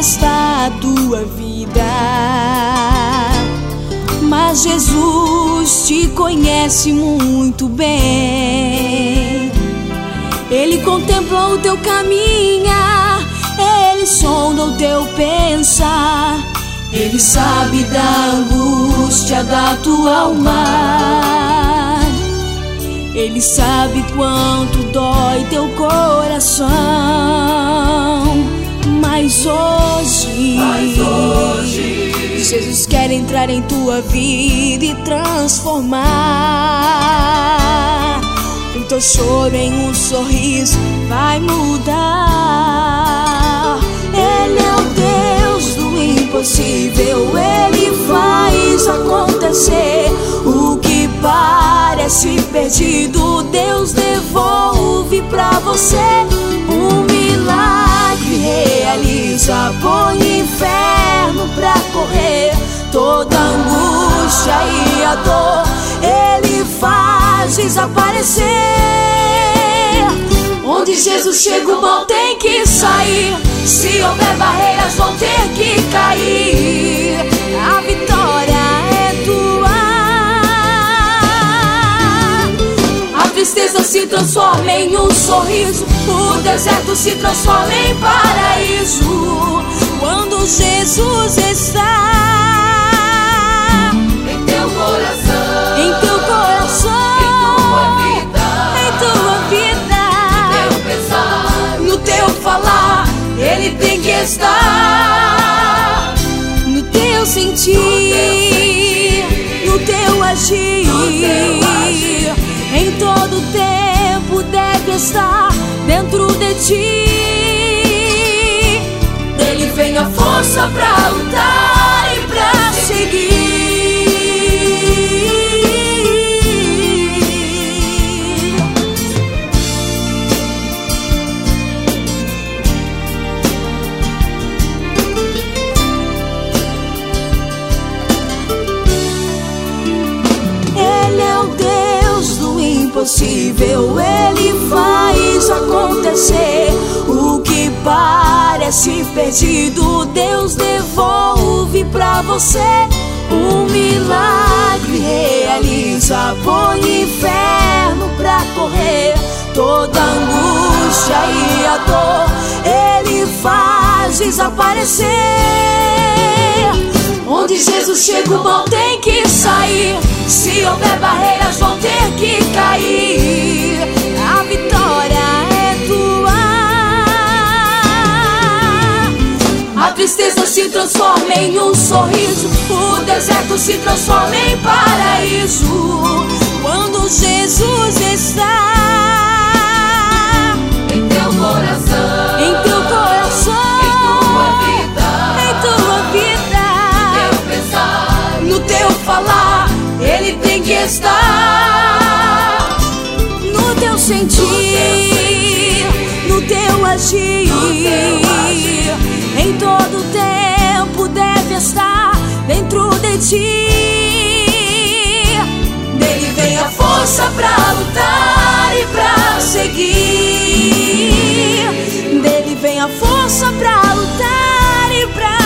está a tua vida. Mas Jesus te conhece muito bem. Ele contempla o teu caminhar, Ele sonda o teu pensar. Ele sabe da angústia da tua alma. Ele sabe quanto dói teu coração. Mas hoje Jesus quer entrar em tua vida e transformar. O teu choro em um sorriso vai mudar. Ele é o Deus do impossível. Ele faz acontecer o que parece perdido. Deus devolve pra você. Um milagre realiza, põe inferno pra correr. Toda angústia e a dor Ele faz desaparecer. Onde Jesus chega, o mal tem que sair. Se houver barreiras, vão ter que cair. A vitória é tua. A tristeza se transforma em um sorriso. O deserto se transforma em paraíso. Quando Jesus está em teu coração, em teu coração, em tua vida, no teu pensar, no teu falar, Ele tem que estar no teu sentir, no teu agir. Em todo tempo deve estar dentro de ti. Dele vem a força pra lutar e pra seguir. Impossível, Ele faz acontecer o que parece perdido. Deus devolve pra você. Um milagre realiza, põe inferno pra correr. Toda angústia e a dor Ele faz desaparecer. Onde Jesus chega, o mal tem que sair. Se houver barreiras, vão ter que cair. A vitória é tua. A tristeza se transforma em um sorriso. O deserto se transforma em paraíso. Quando Jesus está em teu coração, em teu coração, em tua vida, teu pensar, no teu falar, Ele tem que estar no teu sentir, no teu agir. Em todo tempo deve estar dentro de ti. Dele vem a força pra lutar e pra seguir. Dele vem a força pra lutar e pra